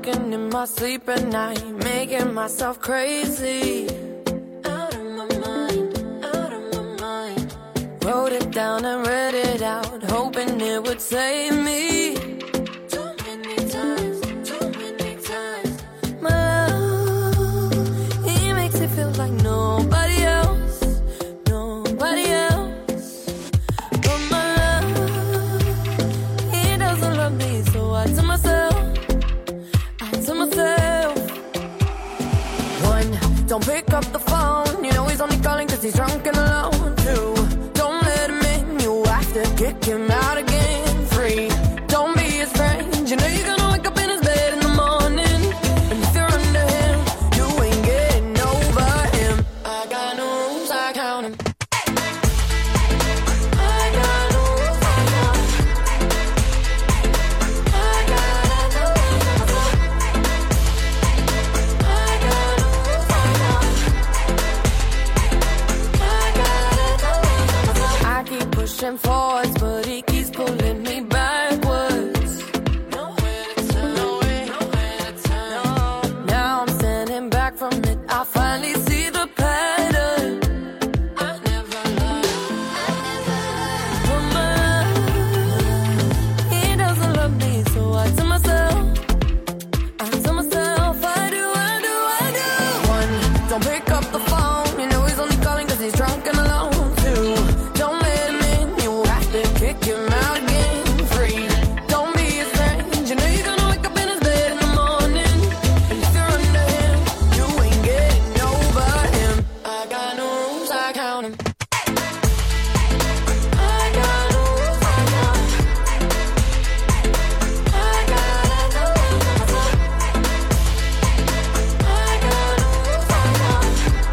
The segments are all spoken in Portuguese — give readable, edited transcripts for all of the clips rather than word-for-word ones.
talking in my sleep at night, making myself crazy. Out of my mind, out of my mind. Wrote it down and read it out, hoping it would save me. Too many times, too many times. My love, he makes it feel like nobody else, nobody else. But my love, he doesn't love me, so I tell myself, one, don't pick up the phone, you know he's only calling cause he's drunk and alone. Two, don't let him in, you have to kick him out again. Three, don't be his friend, you know you're gonna wake up in his bed in the morning, and if you're under him, you ain't getting over him. I got no rules, I count him. I got no rules, I count him. I got no rules, I keep pushing forwards, but he keeps pulling me backwards. Nowhere to turn, nowhere to turn. Now I'm standing back from it, I finally see the pattern. I never learned. But my love, he doesn't love me, so I tell myself, one, don't pick up the phone, you know he's only calling cause he's drunk and alone. Two, don't let him in, you have to kick him out again. Three, don't be his friend, you know you're gonna wake up in his bed in the morning, and if you're under him, you ain't getting over him. I got no rules, I count him. I got no rules, I count him. I got no rules, I got no rules, I count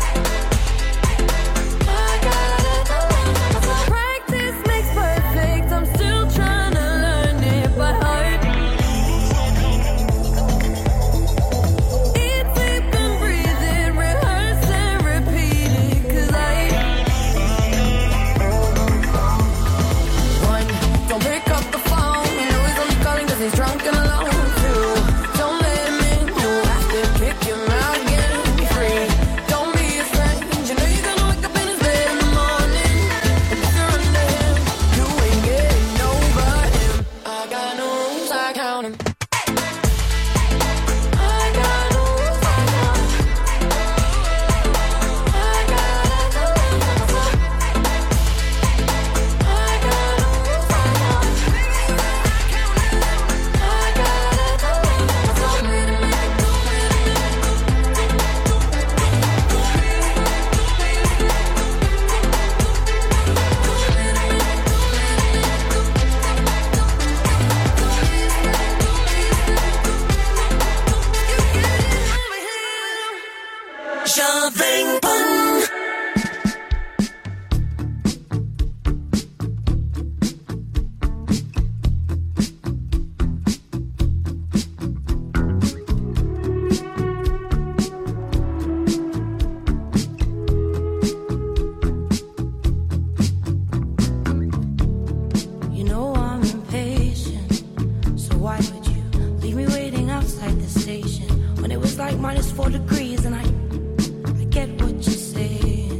him. Practice makes perfect, I'm still trying to learn it by heart. Eat, sleep and breathe it, rehearse and repeat it, cause one, don't pick up the phone, you know he's only calling cause he's drunk and alone. Two, don't let him in, you have to kick him out again. Three, don't be his friend, you know you're gonna wake up in his bed in the morning, and if you're under him, you ain't getting over him. I got no rules, I count him. I got no rules, I count him. I got no rules, I count him. I got no rules, I count him. I got no Shoving Pun. You know I'm impatient, so why would you leave me waiting outside the station when it was like -4 degrees and I get what you're saying.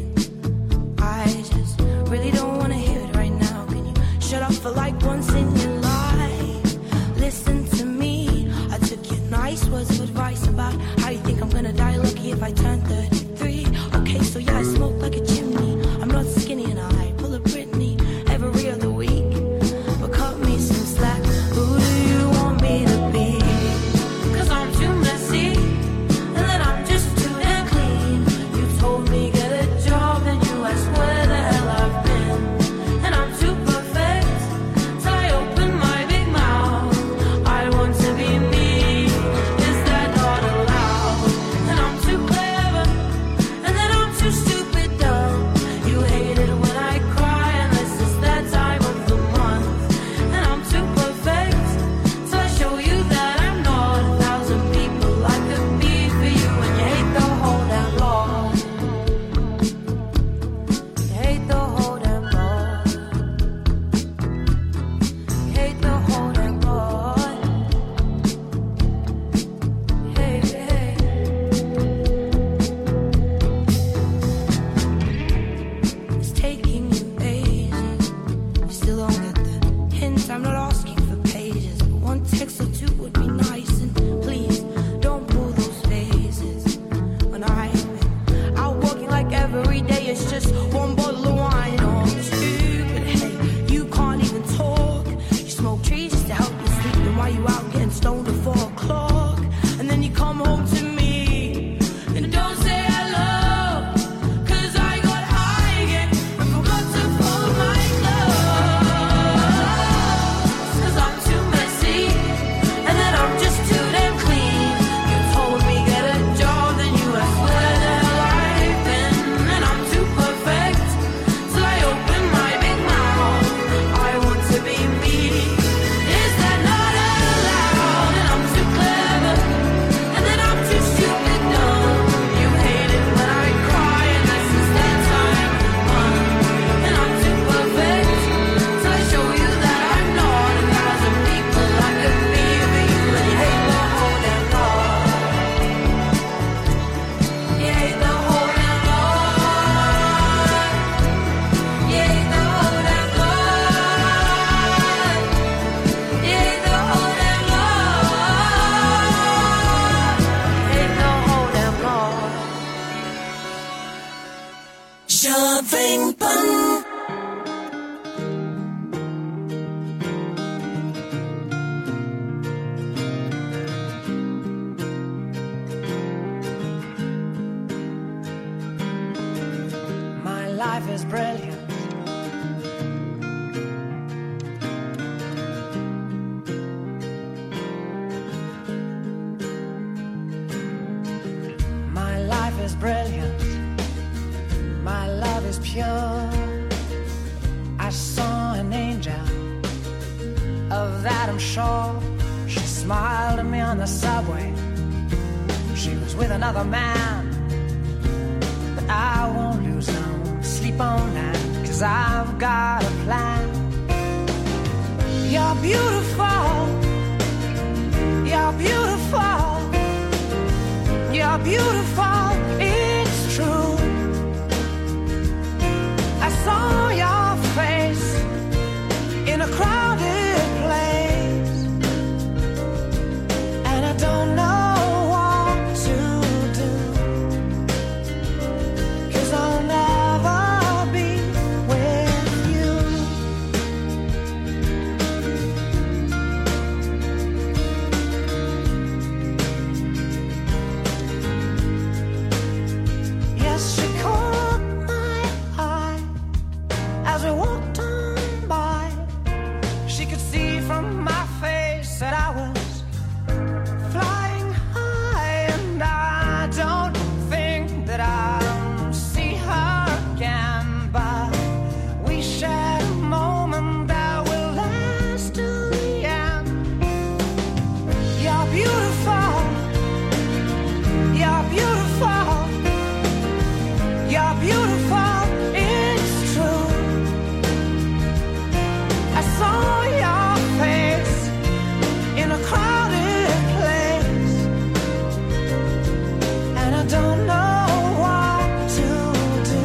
Jovem Pan. My life is brilliant. My life is brilliant. My love is pure. I saw an angel, of that I'm sure. She smiled at me on the subway. She was with another man, but I won't lose no sleep on that, 'cause I've got a plan. You're beautiful. You're beautiful. You're beautiful. It's true. I saw your face in a crowded place, and I don't know what to do, 'cause I'll never be with you. Yes, she caught my eye as we walked on by. She could see from my face that I was flying high, and I don't think that I'll see her again, but we shared a moment that will last till the end. You're beautiful. You're beautiful. You're beautiful, it's true. I saw your face in a crowded place, and I don't know what to do,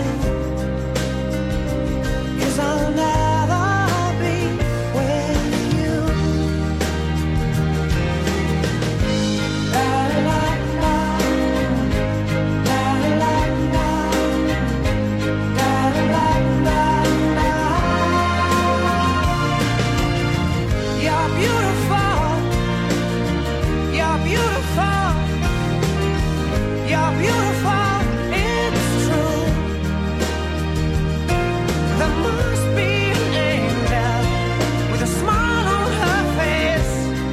'cause I'll never be with you. La la la la, la la la la. You're beautiful. You're beautiful. You're beautiful. It's true. There must be an angel with a smile on her face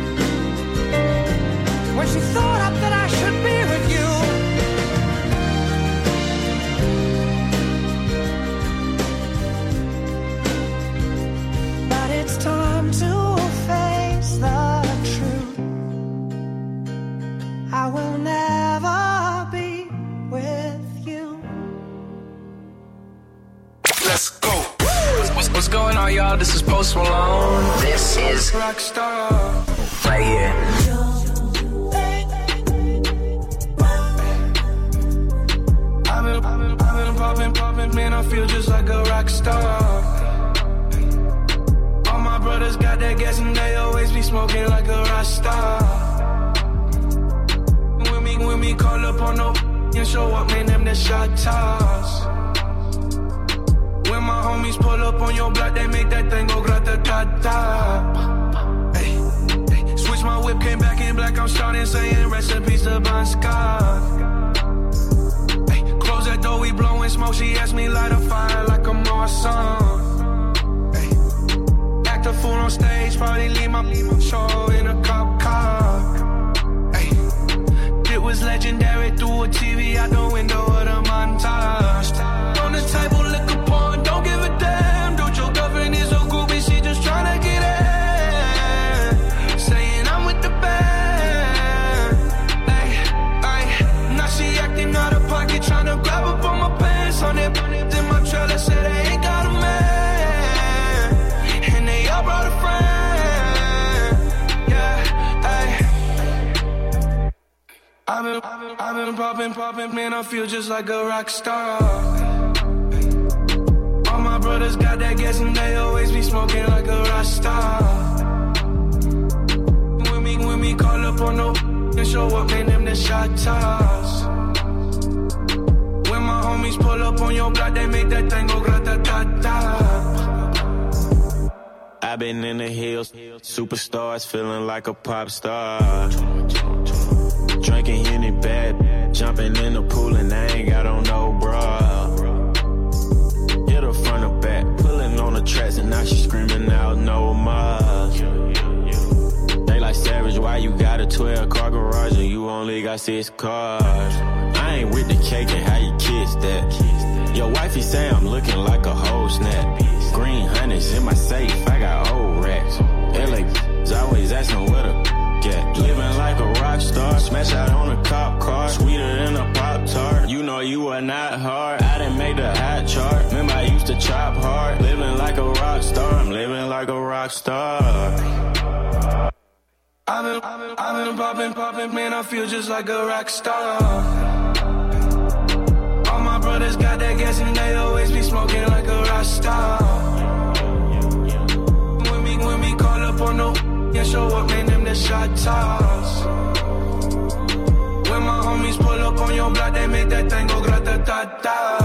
when she thought up that I should be with you. But it's time to face the truth. I will never be with you. Let's go. What's going on, y'all? This is Post Malone. This is Rockstar. Right here. I've been popping, man. I feel just like a rock star. All my brothers got that gas and they always be smoking like a rock star. When we call up on no and show up, man, them the shot toss. When my homies pull up on your block, they make that thing go grata-ta-ta. Hey, hey. Switch my whip, came back in black, I'm starting saying recipes to Bon Scott. Hey, close that door, we blowing smoke, she asked me light a fire like a Marsan. Hey, act a fool on stage, probably leave my show in a cop car. Hey, it was legendary through a TV out the window of the montage. On the table, liquor porn, don't give a damn. Dude, your girlfriend is a groupie, she just tryna get in. Saying I'm with the band. Ay, ay. Now she acting out of pocket, tryna grab up on my pants. On that in my trailer, say they ain't got a man. And they all brought a friend. Yeah, ay. I've been popping, man, I feel just like a rock star. All my brothers got that gas and they always be smoking like a rock star. When we call up on no and show up, man, them the shot toss. When my homies pull up on on your block, they make that thing go grata-ta-ta. I've been in the hills, superstars, feeling like a pop star. Drinking Henny bad, jumping in the pool and I ain't got on no bra. Hit her front or back, pulling on the tracks and now she screaming out no more. They like Savage, why you got a 12-car garage and you only got 6 cars? I ain't with the cake and how you kiss that. Your wifey say I'm looking like a whole snap. Green honey's in my safe, I got old racks. LA's always asking what a get. Living like a rock star, smash out on a cop car. Sweeter than a Pop-Tart, you know you are not hard. I didn't make the hot chart, remember I used to chop hard. Living like a rock star, I'm living like a rock star. I've been popping, man, I feel just like a rock star. All my brothers got that gas and they always be smoking like a rock star. When we call up on no and show up, man, them the shot toss. When my homies pull up on your block, they make that thing go grata-ta-ta.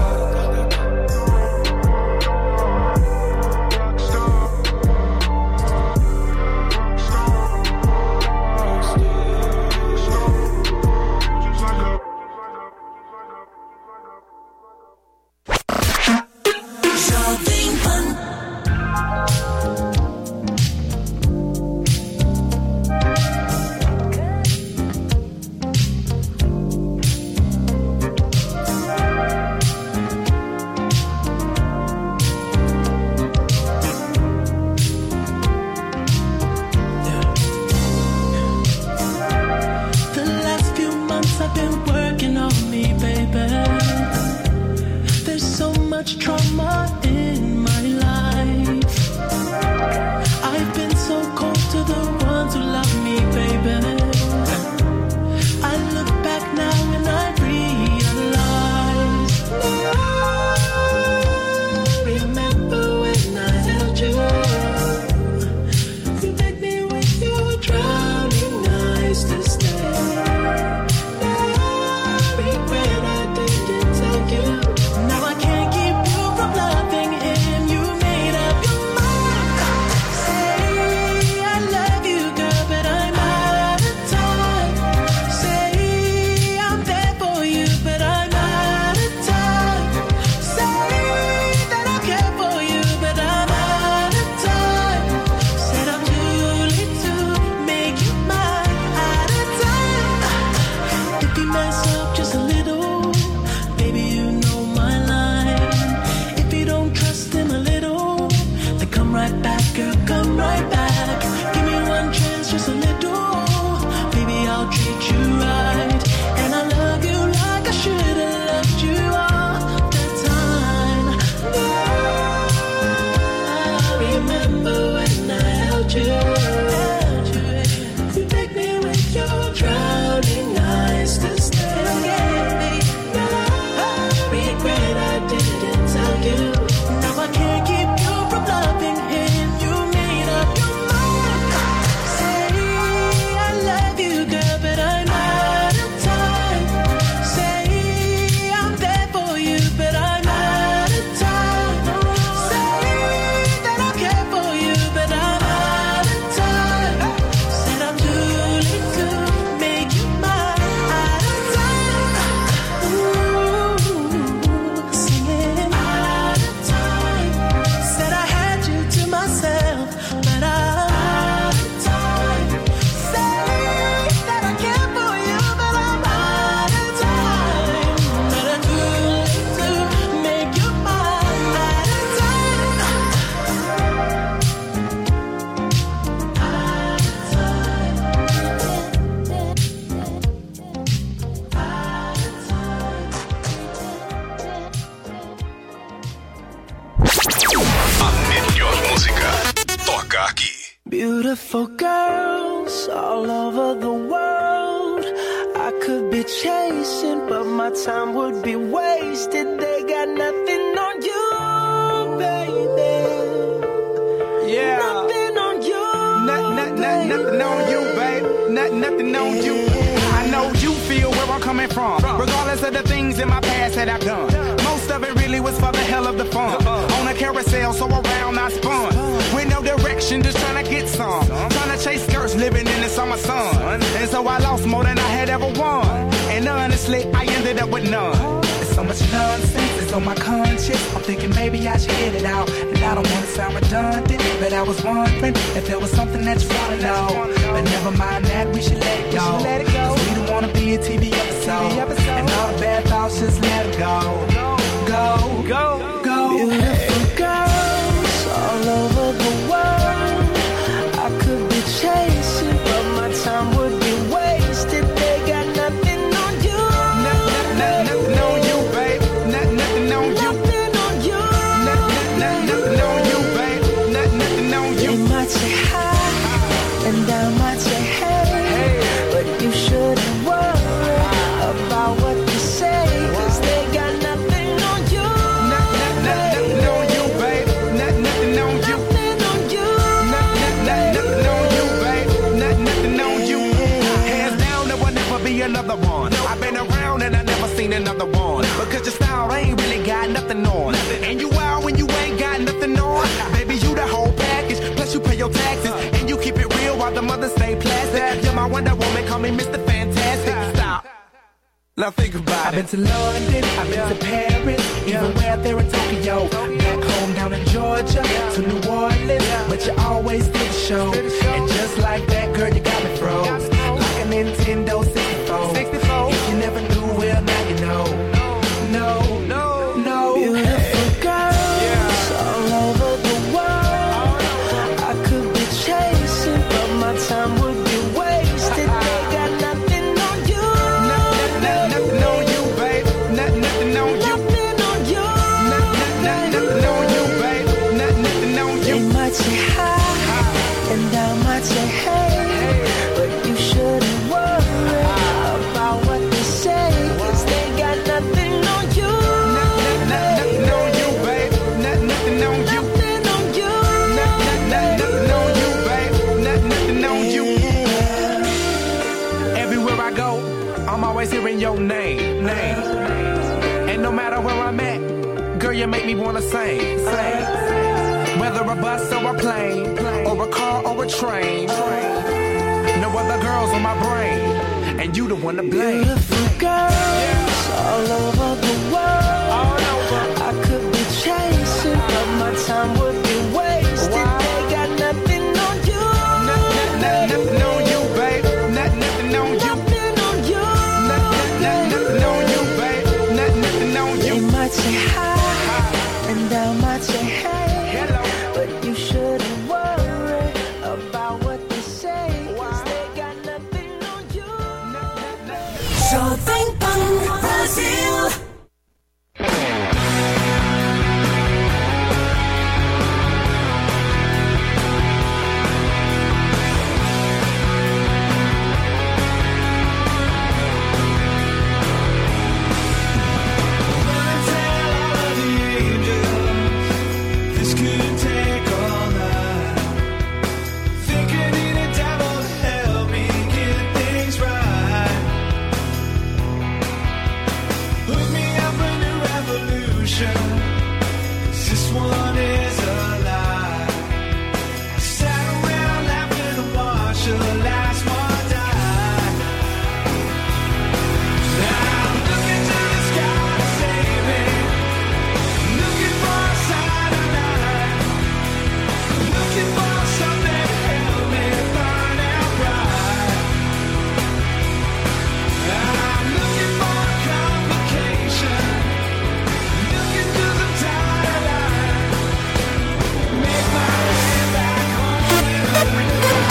Beautiful girls all over the world I could be chasing, but my time would be wasted. They got nothing on you, baby. Yeah. Nothing on you, Nothing on you, babe. Nothing on you. I know you feel where I'm coming from, regardless of the things in my past that I've done. Most of it really was what's on my conscience. I'm thinking maybe I should get it out. And I don't want to sound redundant, but I was wondering if there was something that you want to know. But never mind that, we should let it go. Cause we don't want to be a TV episode. And all the bad thoughts, just let it go. Go, go, go. Beautiful girls all over the world. I could be chasing, but my time would be wasted. They got nothing on you. Nothing on you, babe. Nothing on you. Nothing on you. Nothing on you, babe. Nothing on you. They might say hi, and I might say hey, but you shouldn't worry about what they say, cause they got nothing on you. Nothing on you, babe. Nothing on you. Nothing on you. Nothing on you, babe. Nothing on you. Hands down, there will never be another one. I've been around and I never seen another one. Because your style ain't really got nothing on. And you out when you ain't got nothing on. Baby, you the whole package. Plus you pay your taxes. And you keep it real while the mothers stay plastic. You're my Wonder Woman, call me Mr. Fantastic. Stop. Now think about I've it. been to London, I've been to Paris, even where there in Tokyo. Back home down in Georgia, to New Orleans, but you always did the show. And just like that, girl, you got me froze. Like a Nintendo 64. If you never knew, well, now you know. No. Beautiful girls all over the world. I could be chasing, but my time would be wasted. They got nothing on you. Nothing on you, babe. Nothing on you. Nothing on you. Nothing on you, babe. Nothing on you. They might say hi, and I might say hey, but you shouldn't worry about what they say, cause they got nothing on you. Nothing on you, babe. Nothing on you. Nothing on you. Nothing on you, babe. Nothing on you. Everywhere I go, I'm always hearing your name. And no matter where I'm at, girl, you make me wanna sing. Whether a bus or a plane, or a car or a train, no other girls on my brain, and you the one to blame. Beautiful girls all over the world. I could be chasing, but my time would be wasted. They got nothing on you. Nothing on you, babe. Nothing on you. Nothing on you. Nothing on you, babe. Nothing on They you. might say hi, and I might say hey, but you shouldn't worry about what they say, cause they got nothing on you. Jovem Pan Brasil. This could take all night. Thinking in a devil to help me get things right. Hook me up a new revolution. 'Cause this one is a lie. I sat around laughing and watched the last one die. Now I'm looking to the sky to save me. Looking for a sign of light. Looking for something to help me burn out bright. I'm looking for a complication. Looking 'cause I'm tired of lying. Make my way back home.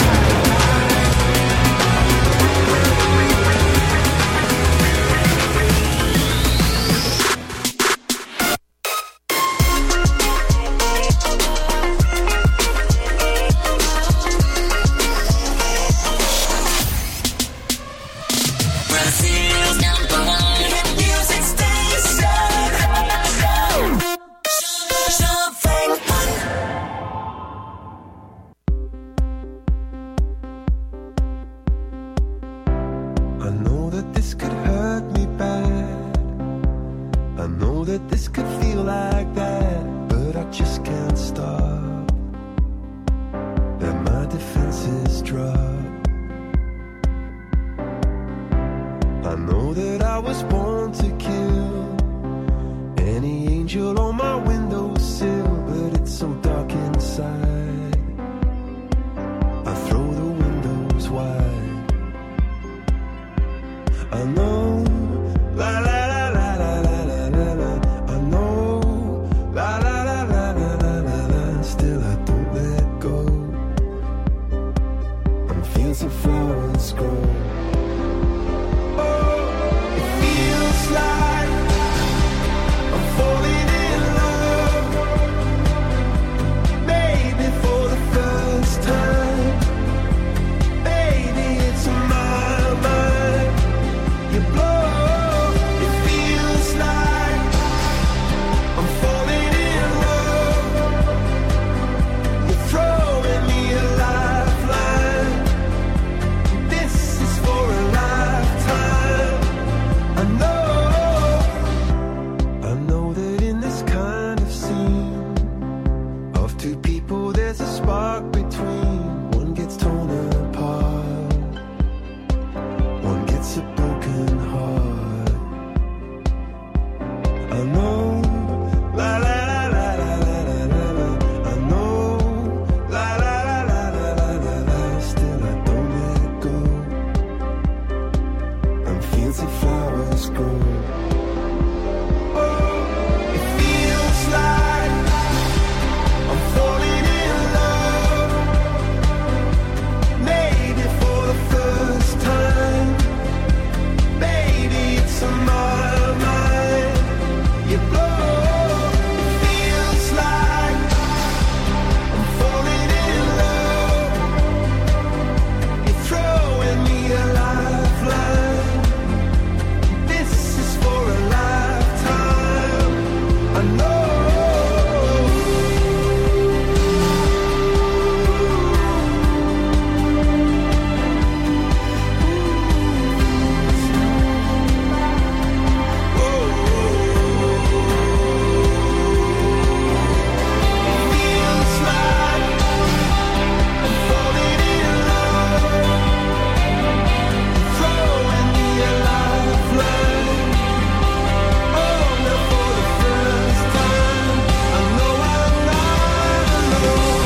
Brazil's #1 hit music station. Jovem Pan. I know that this could hurt me bad. I know that this could feel like that, but I just can't stop. And my defenses drop. I know that I was born to kill. Any angel on my windowsill, but it's so dark inside. I throw the windows wide. I know, la la la la la la la la la. I know, la la la la la la la la. Still I don't let go. I'm fields of flowers grow. Oh, it feels like I'm falling in love. Maybe for the first time. Baby, it's in my mind. You blow. It feels like I'm falling in love. You're throwing me a lifeline. This is for a lifetime. I know that in this kind of scene of two people there's a spark between. One gets torn apart, one gets a broken heart. I know, la la la la la la la la la. I know, la la la la la la la la. Still I don't let go. And fields of flowers grow. Oh, it feels like I'm falling in love. Maybe for the first time. Baby, it's on my mind. You blow. It feels like I'm falling in love. You're throwing me a lifeline. This is for a lifetime. I know. Feels like I'm falling in love. Throwing me a lifeline. Oh, now for the first time, I know I'm not alone.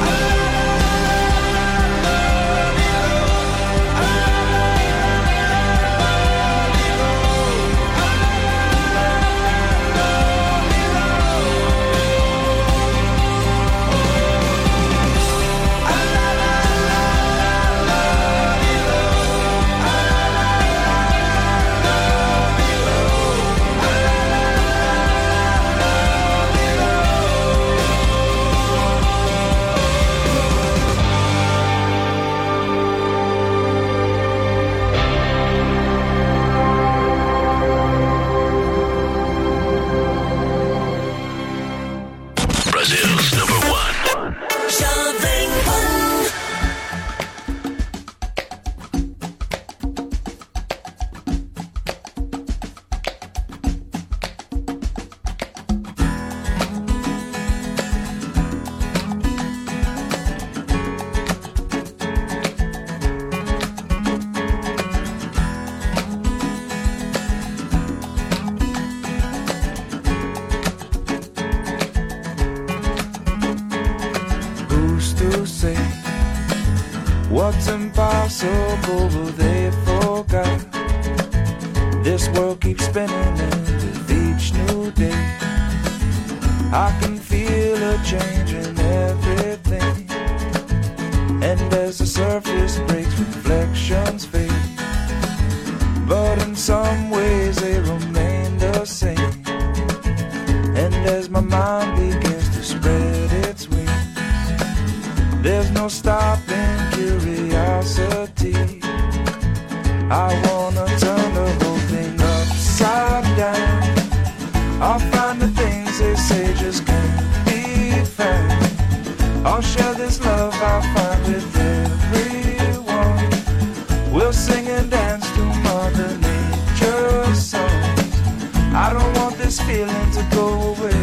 Brazil's number one. Jovem Pan. Who's to say what's impossible will they forgot? This world keeps spinning and with each new day I can feel a change in everything. And as the surface breaks, reflections fade, but in some ways they remain the same. And as my mind begins to spread its wings, there's no stopping curiosity. I wanna turn the whole thing upside down. I'll find the things they say just can't be found. I'll share this love I find with everyone. We'll sing and dance to Mother Nature's songs. I don't want this feeling to go away.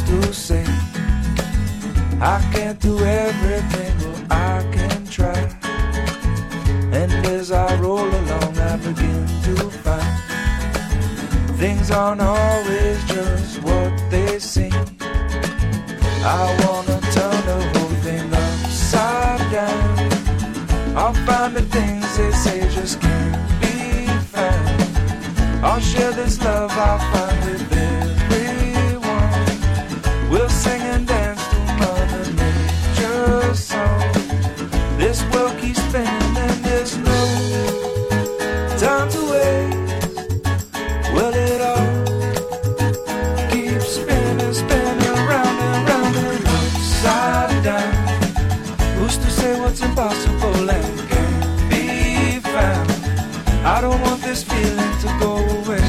used to say, I can't do everything, but I can try. And as I roll along, I begin to find things aren't always just what they seem. I wanna turn the whole thing upside down. I'll find the things they say just can't be found. I'll share this love I'll find with everyone. We'll sing and dance to Mother Nature's song. This world keeps spinning and there's no time to waste. Well, it all keeps spinning, spinning round and round and upside down. Who's to say what's impossible and can't be found? I don't want this feeling to go away.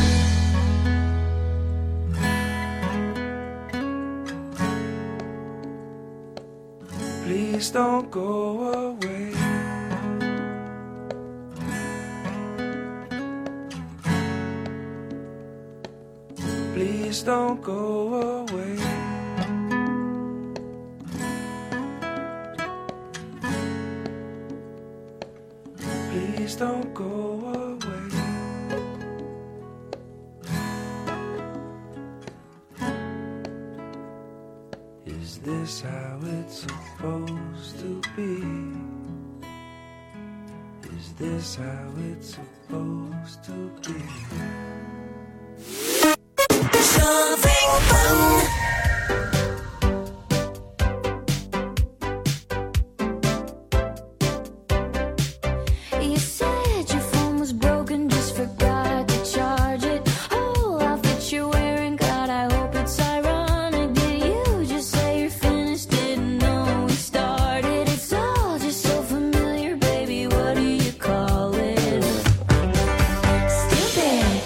Please don't go away. Please don't go away. Please don't go away. Is this how it's supposed to be? Is this how it's supposed to be? Something fun. You said your phone was broken, just forgot to charge it. Whole outfit you're wearing, God, I hope it's ironic. Did you just say you're finished? Didn't know we started. It's all just so familiar, baby. What do you call it? Stupid.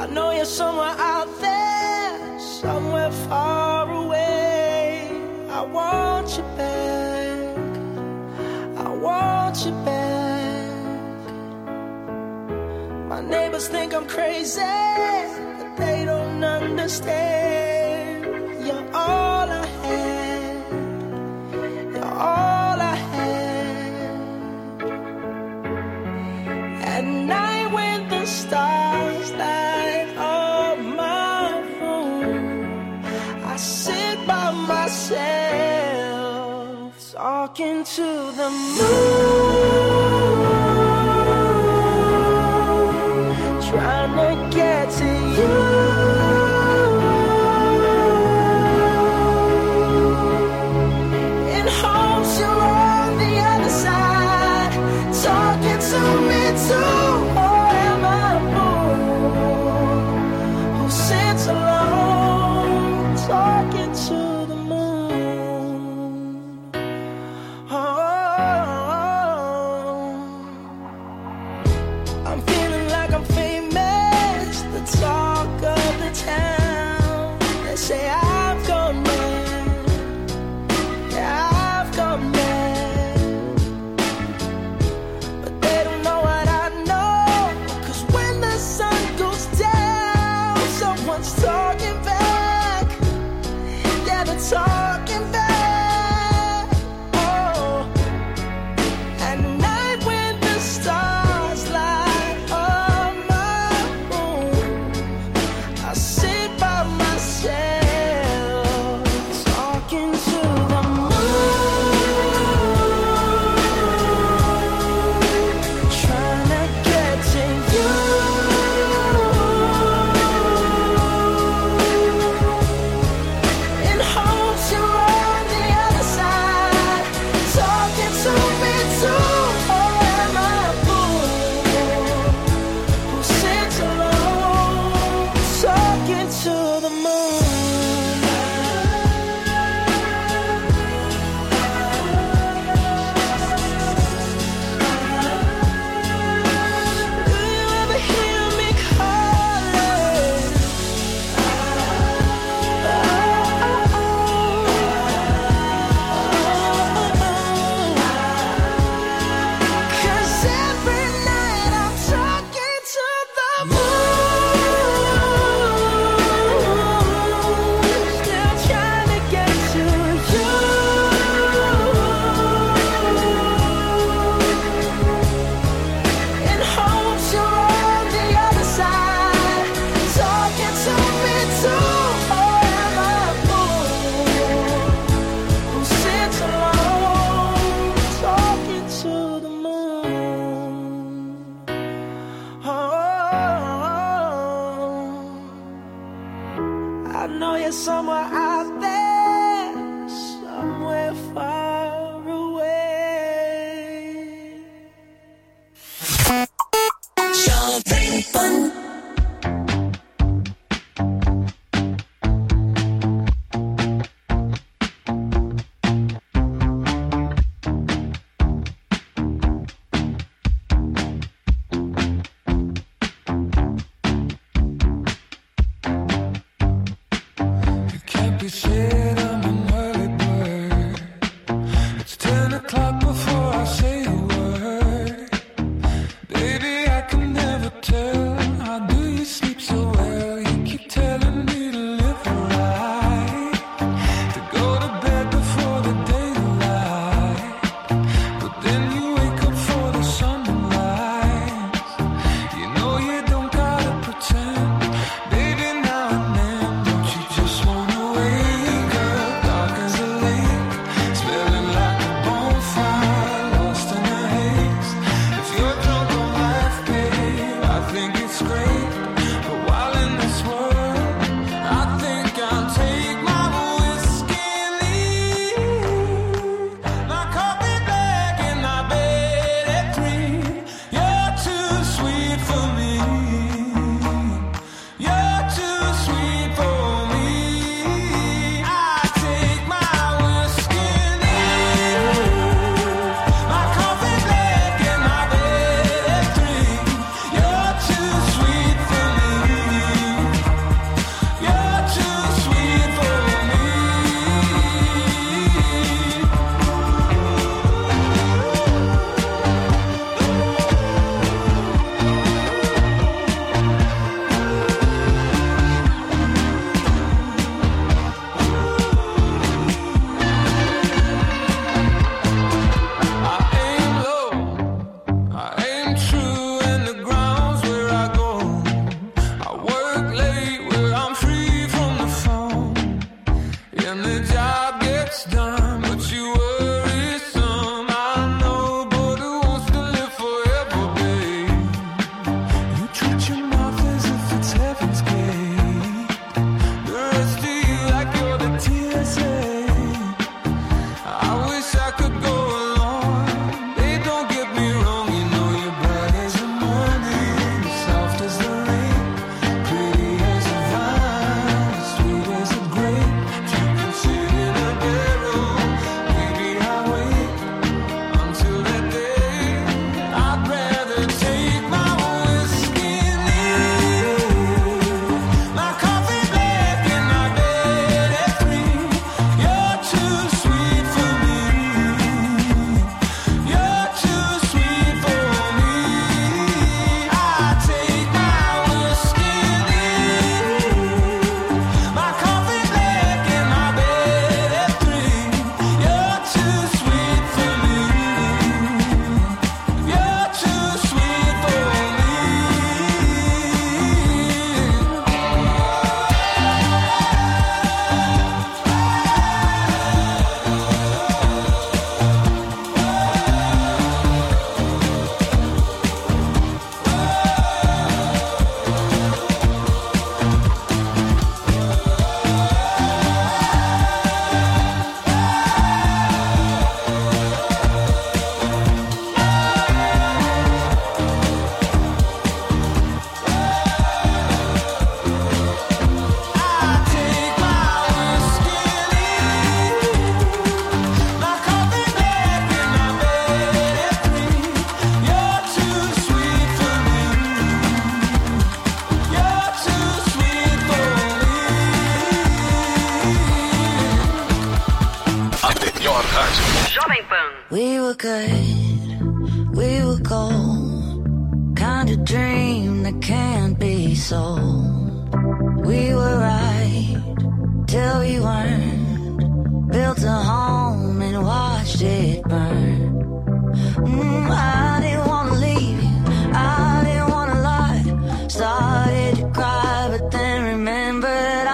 I know you're somewhere out there, somewhere far away. I want you back, I want you back. My neighbors think I'm crazy, but they don't understand. You're all I had, you're all I had. At night when the stars light up my room, I sit by myself talking to the moon, trying to get to you. In hopes you're on the other side, talking to me too. Or am I a fool who sits alone, talking to the moon? I'm feeling like I'm famous, the talk of the town. They say I've gone mad, yeah, I've gone mad. But they don't know what I know, 'cause when the sun goes down, someone's talking back. Yeah, they're talking back. Oh, at night when the stars light up my room, I sit by myself talking to the moon, trying to get to you. In hopes you're on the other side, talking to me too. Or am I a fool who sits alone, talking to the moon? Do you ever hear me calling? 'Cause every night I'm talking to the moon, still trying to get to you. In hopes you're on the other side, talking to me too. Or am I a fool who sits alone, talking to the moon? I know you're somewhere out there, somewhere far away. Something fun. You can't be said I'm an early bird. It's 10 o'clock before I say a word. Baby, I can never tell. How do you sleep so well? You keep telling me to live right, to go to bed before the daylight. But then you wake up for the sunrise. You know you don't gotta pretend. Baby, now and then, don't you just wanna wake up dark as a lake, smelling like a bonfire, lost in a haze. If you're drunk on life, babe, I think it's great. But while in this world, I think I'll take my whiskey and leave. My coffee black and my bed at 3. You're too sweet for me. You're too sweet for me. I take my whiskey and leave. My coffee black and my bed at 3. You're too sweet for rádio. Jovem Pan. We were good, we were gold, kind of dream that can't be sold. We were right till we weren't, built a home and watched it burn. I didn't want to leave you, I didn't want to lie, started to cry but then remembered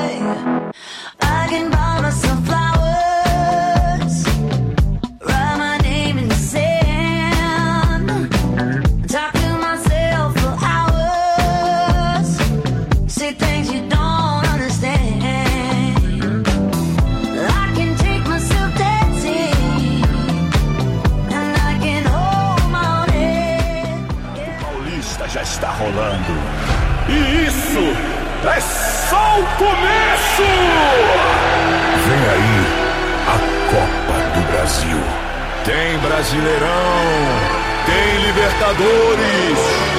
I can buy myself flowers, write my name in the sand, talk to myself for hours, say things you don't understand. I can take myself dancing, and I can hold my own head. O Paulista já está rolando. E isso é só o começo! Vem aí a Copa do Brasil. Tem Brasileirão, tem Libertadores.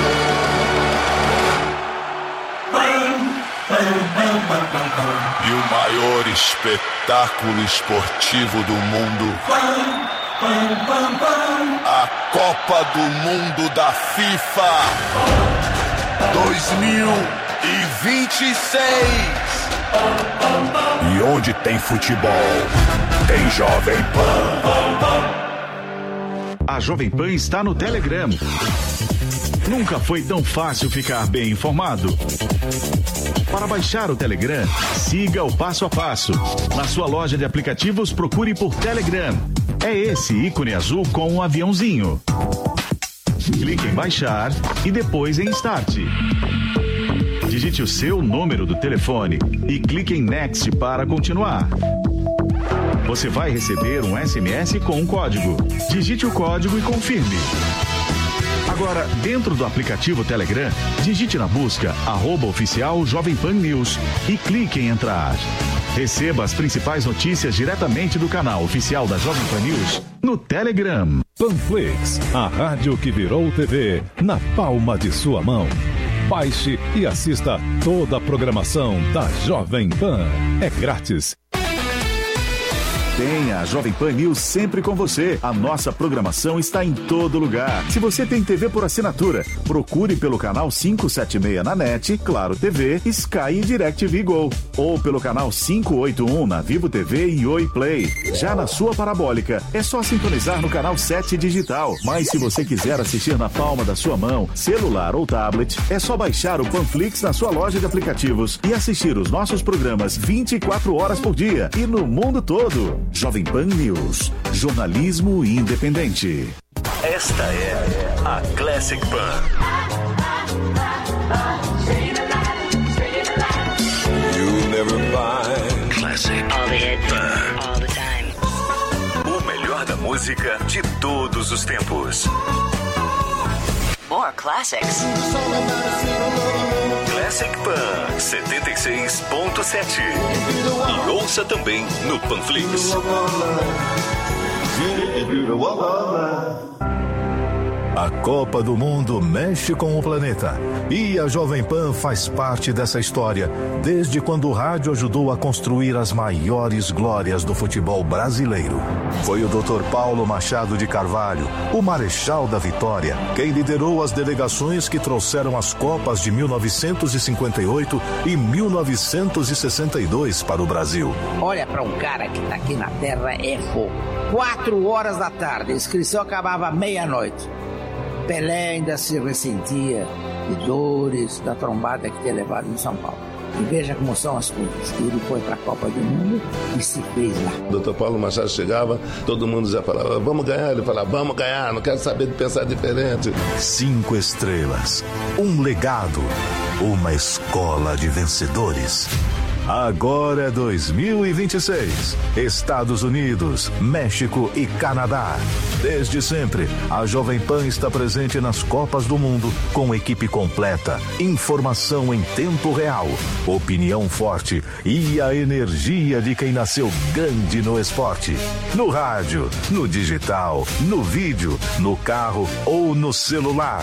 E o maior espetáculo esportivo do mundo. A Copa do Mundo da FIFA 2026. E onde tem futebol, tem Jovem Pan. A Jovem Pan está no Telegram. Nunca foi tão fácil ficar bem informado. Para baixar o Telegram, siga o passo a passo. Na sua loja de aplicativos, procure por Telegram. É esse ícone azul com um aviãozinho. Clique em baixar e depois em Start. Digite o seu número do telefone e clique em Next para continuar. Você vai receber um SMS com um código. Digite o código e confirme. Agora, dentro do aplicativo Telegram, digite na busca @oficial Jovem Pan News e clique em entrar. Receba as principais notícias diretamente do canal oficial da Jovem Pan News no Telegram. Panflix, a rádio que virou TV na palma de sua mão. Baixe e assista toda a programação da Jovem Pan. É grátis. Tenha a Jovem Pan News sempre com você. A nossa programação está em todo lugar. Se você tem TV por assinatura, procure pelo canal 576 na NET, Claro TV, Sky e DirecTV Go. Ou pelo canal 581 na Vivo TV e Oi Play. Já na sua parabólica, é só sintonizar no canal 7 digital. Mas se você quiser assistir na palma da sua mão, celular ou tablet, é só baixar o Panflix na sua loja de aplicativos e assistir os nossos programas 24 horas por dia e no mundo todo. Jovem Pan News, jornalismo independente. Esta é a Classic Pan. You never buy. Classic All the hits, Pan. all the time. O melhor da música de todos os tempos. More classics. Classic Pan 76.7. E ouça também no Panflix. A Copa do Mundo mexe com o planeta. E a Jovem Pan faz parte dessa história, desde quando o rádio ajudou a construir as maiores glórias do futebol brasileiro. Foi o Dr. Paulo Machado de Carvalho, o Marechal da Vitória, quem liderou as delegações que trouxeram as Copas de 1958 e 1962 para o Brasil. Olha, para um cara que tá aqui na Terra é fogo. 4 horas da tarde, a inscrição acabava à meia-noite. Pelé ainda se ressentia de dores da trombada que tinha levado em São Paulo. E veja como são as coisas. Ele foi para a Copa do Mundo e se fez lá. O Dr. Paulo Machado chegava, todo mundo já falava, vamos ganhar. Ele falava, vamos ganhar, não quero saber de pensar diferente. 5 estrelas, um legado, uma escola de vencedores. Agora é 2026. Estados Unidos, México e Canadá. Desde sempre, a Jovem Pan está presente nas Copas do Mundo com equipe completa, informação em tempo real, opinião forte e a energia de quem nasceu grande no esporte. No rádio, no digital, no vídeo, no carro ou no celular.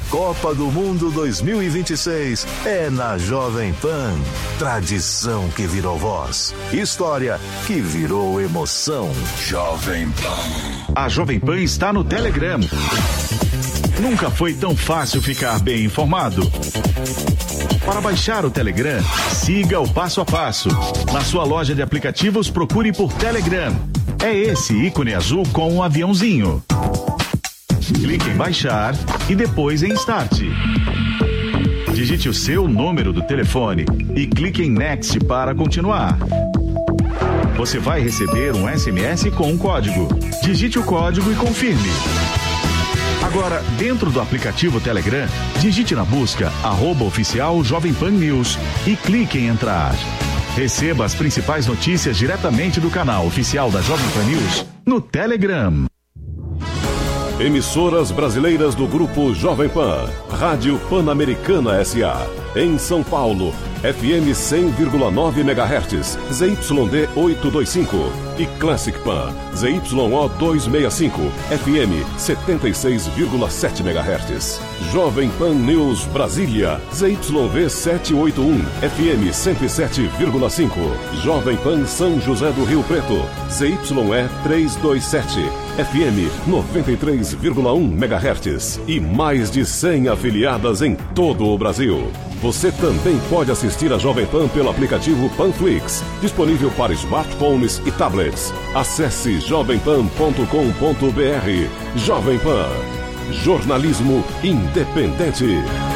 Copa do Mundo 2026 é na Jovem Pan. Tradição que virou voz. História que virou emoção. Jovem Pan. A Jovem Pan está no Telegram. Nunca foi tão fácil ficar bem informado. Para baixar o Telegram, siga o passo a passo. Na sua loja de aplicativos, procure por Telegram. É esse ícone azul com um aviãozinho. Clique em baixar e depois em Start. Digite o seu número do telefone e clique em Next para continuar. Você vai receber um SMS com um código. Digite o código e confirme. Agora, dentro do aplicativo Telegram, digite na busca @oficial Jovem Pan News e clique em entrar. Receba as principais notícias diretamente do canal oficial da Jovem Pan News no Telegram. Emissoras brasileiras do Grupo Jovem Pan. Rádio Pan-Americana S.A. Em São Paulo, FM 100,9 MHz, ZYD 825. E Classic Pan, ZYO 265, FM 76,7 MHz. Jovem Pan News Brasília, ZYV 781, FM 107,5. Jovem Pan São José do Rio Preto, ZYE 327, FM 93,1 MHz. E mais de 100 afiliadas em todo o Brasil. Você também pode assistir a Jovem Pan pelo aplicativo Panflix, disponível para smartphones e tablets. Acesse jovempan.com.br. Jovem Pan, jornalismo independente.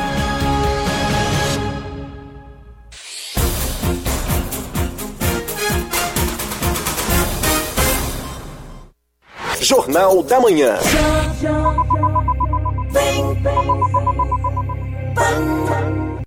Jornal da Manhã. Pan.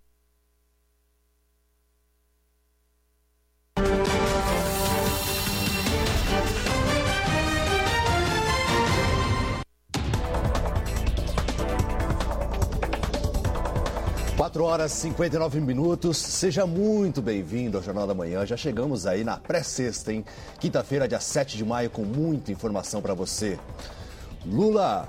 4h59. Seja muito bem-vindo ao Jornal da Manhã. Já chegamos aí na pré-sexta, hein? Quinta-feira, dia 7 de maio, com muita informação para você. Lula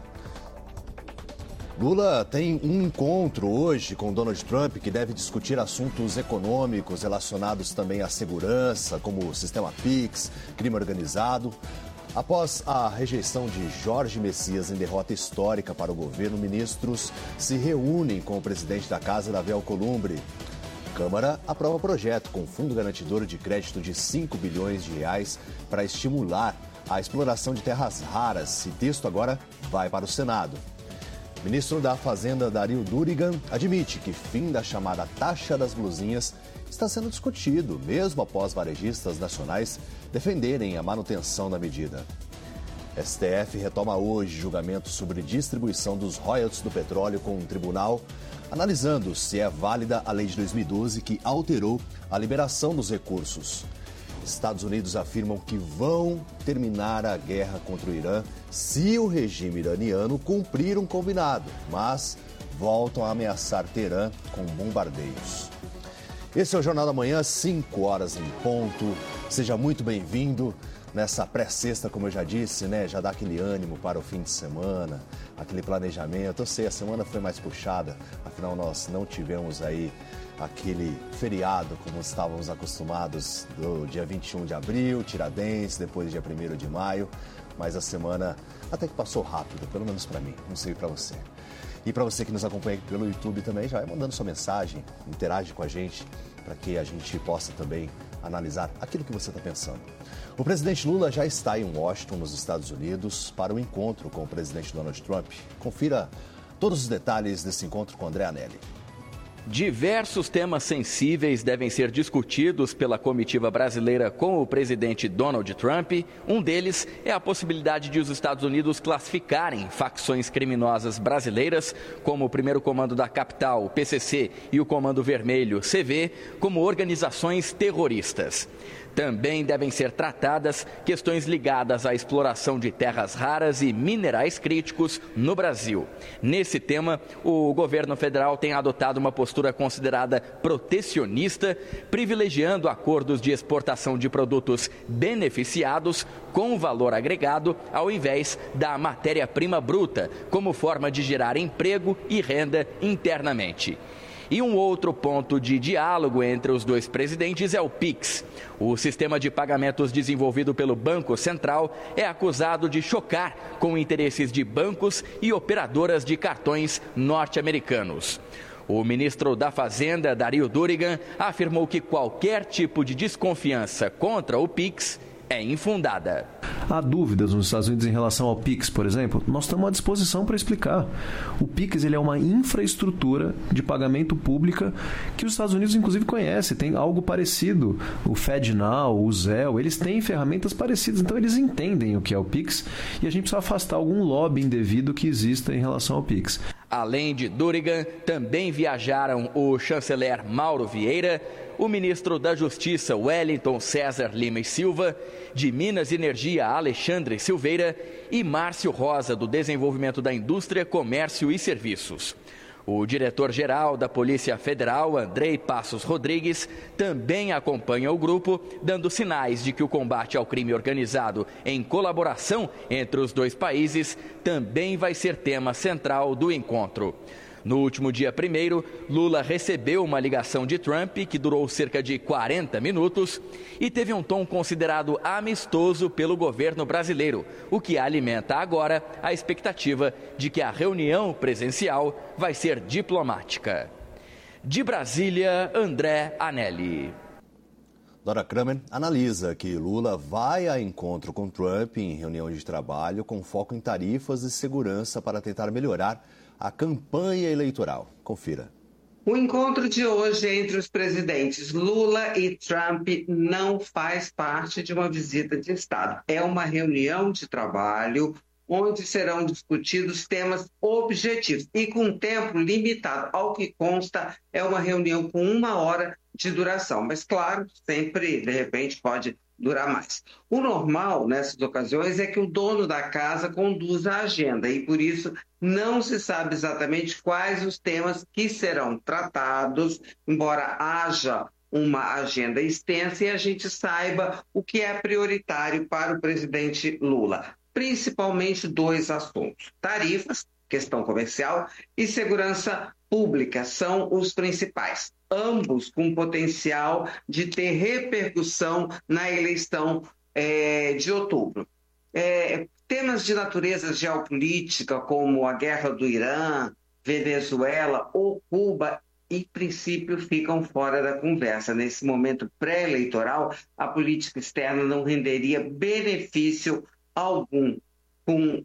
tem um encontro hoje com Donald Trump que deve discutir assuntos econômicos relacionados também à segurança, como o sistema PIX, crime organizado. Após a rejeição de Jorge Messias em derrota histórica para o governo, ministros se reúnem com o presidente da Casa, Davi Alcolumbre. Câmara aprova projeto com fundo garantidor de crédito de 5 bilhões de reais para estimular a exploração de terras raras. E texto agora vai para o Senado. Ministro da Fazenda, Dario Durigan, admite que fim da chamada taxa das blusinhas está sendo discutido, mesmo após varejistas nacionais defenderem a manutenção da medida. STF retoma hoje julgamento sobre distribuição dos royalties do petróleo com um tribunal, analisando se é válida a lei de 2012 que alterou a liberação dos recursos. Estados Unidos afirmam que vão terminar a guerra contra o Irã se o regime iraniano cumprir um combinado, mas voltam a ameaçar Teherã com bombardeios. Esse é o Jornal da Manhã, 5 horas em ponto. Seja muito bem-vindo nessa pré-sexta, como eu já disse, né? Já dá aquele ânimo para o fim de semana, aquele planejamento. Eu sei, a semana foi mais puxada, afinal nós não tivemos aí aquele feriado como estávamos acostumados do dia 21 de abril, Tiradentes, depois dia 1º de maio. Mas a semana até que passou rápido, pelo menos para mim, não sei para você. E para você que nos acompanha pelo YouTube também, já vai mandando sua mensagem, interage com a gente, para que a gente possa também analisar aquilo que você está pensando. O presidente Lula já está em Washington, nos Estados Unidos, para o encontro com o presidente Donald Trump. Confira todos os detalhes desse encontro com André Anelli. Diversos temas sensíveis devem ser discutidos pela comitiva brasileira com o presidente Donald Trump. Um deles é a possibilidade de os Estados Unidos classificarem facções criminosas brasileiras, como o Primeiro Comando da Capital, o PCC, e o Comando Vermelho, CV, como organizações terroristas. Também devem ser tratadas questões ligadas à exploração de terras raras e minerais críticos no Brasil. Nesse tema, o governo federal tem adotado uma postura considerada protecionista, privilegiando acordos de exportação de produtos beneficiados com valor agregado ao invés da matéria-prima bruta, como forma de gerar emprego e renda internamente. E um outro ponto de diálogo entre os dois presidentes é o PIX. O sistema de pagamentos desenvolvido pelo Banco Central é acusado de chocar com interesses de bancos e operadoras de cartões norte-americanos. O ministro da Fazenda, Dario Durigan, afirmou que qualquer tipo de desconfiança contra o PIX é infundada. Há dúvidas nos Estados Unidos em relação ao PIX, por exemplo? Nós estamos à disposição para explicar. O PIX ele é uma infraestrutura de pagamento pública que os Estados Unidos, inclusive, conhecem. Tem algo parecido. O FedNow, o Zelle, eles têm ferramentas parecidas. Então, eles entendem o que é o PIX e a gente precisa afastar algum lobby indevido que exista em relação ao PIX. Além de Durigan, também viajaram o chanceler Mauro Vieira, o ministro da Justiça Wellington César Lima e Silva, de Minas e Energia Alexandre Silveira e Márcio Rosa, do Desenvolvimento da Indústria, Comércio e Serviços. O diretor-geral da Polícia Federal, Andrei Passos Rodrigues, também acompanha o grupo, dando sinais de que o combate ao crime organizado em colaboração entre os dois países também vai ser tema central do encontro. No último dia 1º, Lula recebeu uma ligação de Trump que durou cerca de 40 minutos e teve um tom considerado amistoso pelo governo brasileiro, o que alimenta agora a expectativa de que a reunião presencial vai ser diplomática. De Brasília, André Anelli. Dora Kramer analisa que Lula vai a encontro com Trump em reunião de trabalho com foco em tarifas e segurança para tentar melhorar a campanha eleitoral. Confira. O encontro de hoje entre os presidentes Lula e Trump não faz parte de uma visita de Estado. É uma reunião de trabalho onde serão discutidos temas objetivos e com tempo limitado. Ao que consta, é uma reunião com 1 hora de duração. Mas, claro, sempre, de repente, pode durar mais. O normal, nessas ocasiões, é que o dono da casa conduza a agenda e, por isso, não se sabe exatamente quais os temas que serão tratados, embora haja uma agenda extensa e a gente saiba o que é prioritário para o presidente Lula. Principalmente 2 assuntos: tarifas, questão comercial, e segurança pública são os principais, ambos com potencial de ter repercussão na eleição de outubro. Temas de natureza geopolítica, como a guerra do Irã, Venezuela ou Cuba, em princípio, ficam fora da conversa. Nesse momento pré-eleitoral, a política externa não renderia benefício algum. Com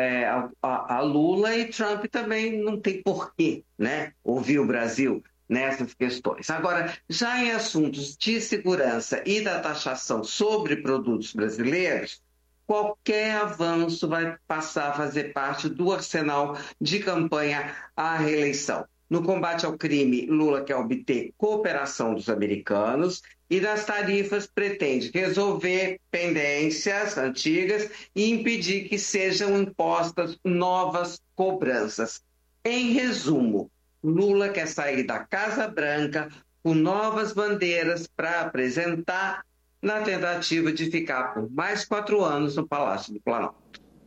a Lula, e Trump também não tem porquê, né, ouvir o Brasil nessas questões. Agora, já em assuntos de segurança e da taxação sobre produtos brasileiros, qualquer avanço vai passar a fazer parte do arsenal de campanha à reeleição. No combate ao crime, Lula quer obter cooperação dos americanos e nas tarifas pretende resolver pendências antigas e impedir que sejam impostas novas cobranças. Em resumo, Lula quer sair da Casa Branca com novas bandeiras para apresentar na tentativa de ficar por mais 4 anos no Palácio do Planalto.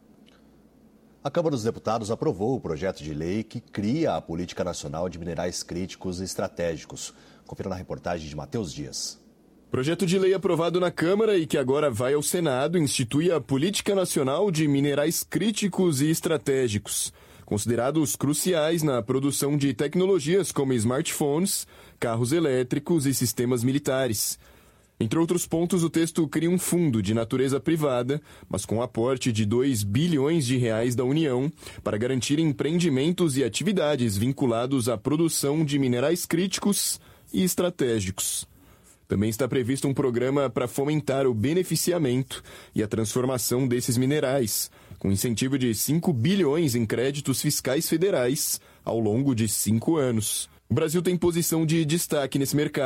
A Câmara dos Deputados aprovou o projeto de lei que cria a Política Nacional de Minerais Críticos e Estratégicos. Confira na reportagem de Matheus Dias. O projeto de lei aprovado na Câmara e que agora vai ao Senado institui a Política Nacional de Minerais Críticos e Estratégicos, considerados cruciais na produção de tecnologias como smartphones, carros elétricos e sistemas militares. Entre outros pontos, o texto cria um fundo de natureza privada, mas com aporte de 2 bilhões de reais da União, para garantir empreendimentos e atividades vinculados à produção de minerais críticos e estratégicos. Também está previsto um programa para fomentar o beneficiamento e a transformação desses minerais, com incentivo de 5 bilhões em créditos fiscais federais ao longo de 5 anos. O Brasil tem posição de destaque nesse mercado.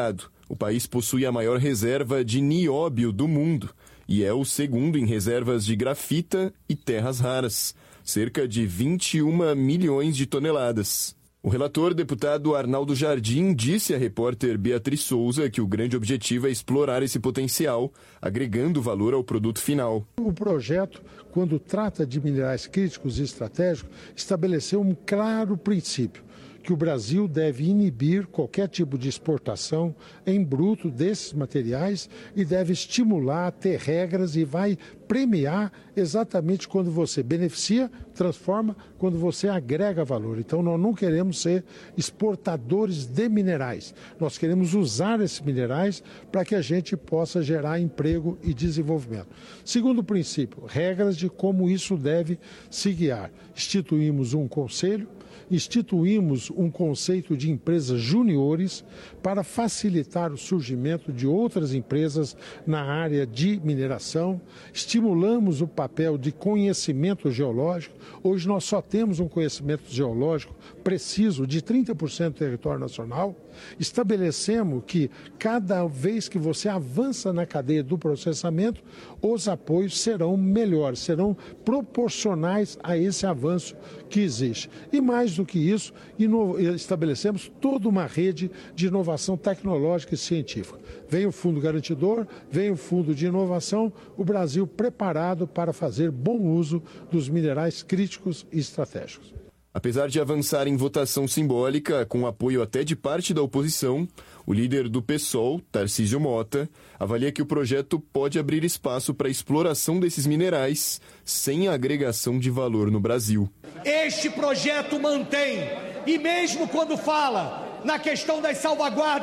O país possui a maior reserva de nióbio do mundo e é o segundo em reservas de grafita e terras raras, cerca de 21 milhões de toneladas. O relator, deputado Arnaldo Jardim, disse à repórter Beatriz Souza que o grande objetivo é explorar esse potencial, agregando valor ao produto final. O projeto, quando trata de minerais críticos e estratégicos, estabeleceu um claro princípio, que o Brasil deve inibir qualquer tipo de exportação em bruto desses materiais e deve estimular, ter regras e vai premiar exatamente quando você beneficia, transforma, quando você agrega valor. Então nós não queremos ser exportadores de minerais, nós queremos usar esses minerais para que a gente possa gerar emprego e desenvolvimento. Segundo princípio, regras de como isso deve se guiar. Instituímos um conselho, instituímos um conceito de empresas juniores para facilitar o surgimento de outras empresas na área de mineração, estimulamos o papel de conhecimento geológico. Hoje nós só temos um conhecimento geológico preciso de 30% do território nacional. Estabelecemos que cada vez que você avança na cadeia do processamento, os apoios serão melhores, serão proporcionais a esse avanço que existe. E mais do que isso, estabelecemos toda uma rede de inovação tecnológica e científica. Vem o Fundo Garantidor, vem o Fundo de Inovação, o Brasil preparado para fazer bom uso dos minerais críticos e estratégicos. Apesar de avançar em votação simbólica, com apoio até de parte da oposição, o líder do PSOL, Tarcísio Mota, avalia que o projeto pode abrir espaço para a exploração desses minerais sem a agregação de valor no Brasil. Este projeto mantém, e mesmo quando fala na questão das salvaguardas